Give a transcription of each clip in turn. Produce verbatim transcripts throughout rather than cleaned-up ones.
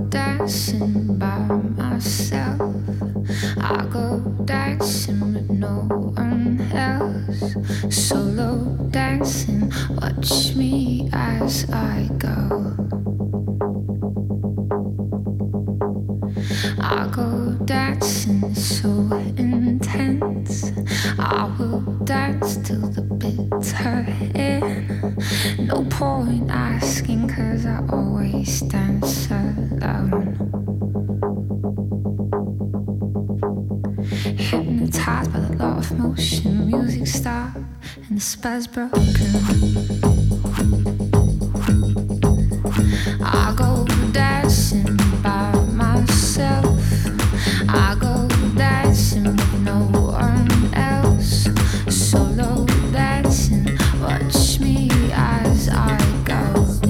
dancing by myself. I go dancing with no one else. Solo dancing, watch me as I go. I go dancing so intense. I will dance till the bitter end. No point asking, cause I always dance alone. Hypnotized by the law of motion. Music stopped and the spell's broken. I go dancing by myself. I go dancing with no one else. Solo dancing, watch me as I go.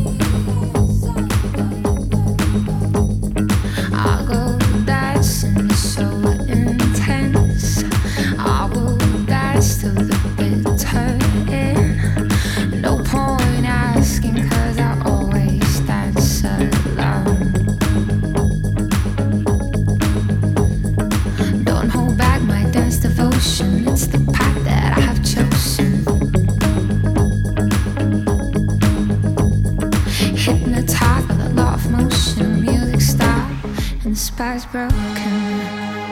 I go dancing so intense. I will dance till the bitter end. No point asking, cause I always dance alone. Don't hold back my dance devotion. It's the path that I have chosen. Hypnotized by the law of motion. Music stopped and the spell's broken.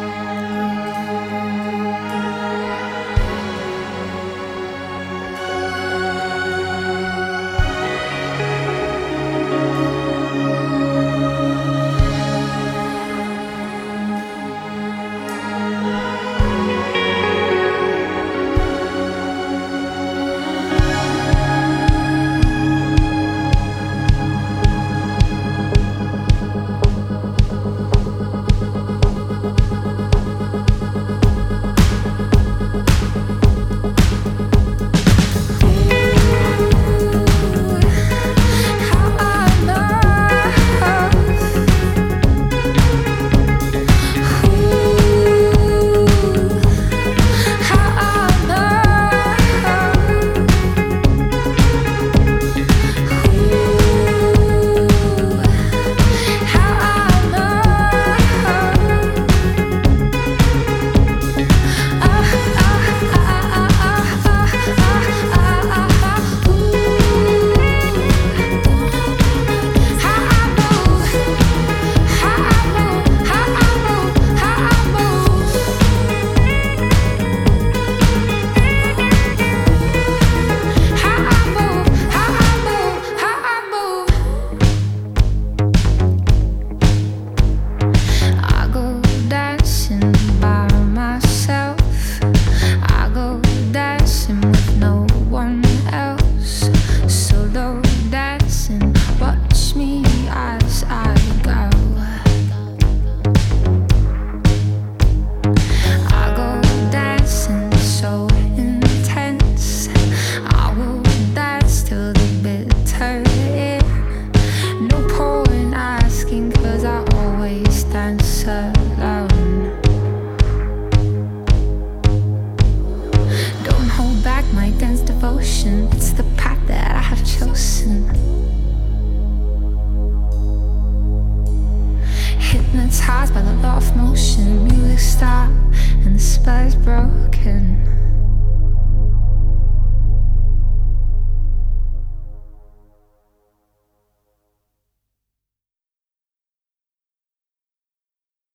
It's the path that I have chosen. Hypnotized by the law of motion. Music stopped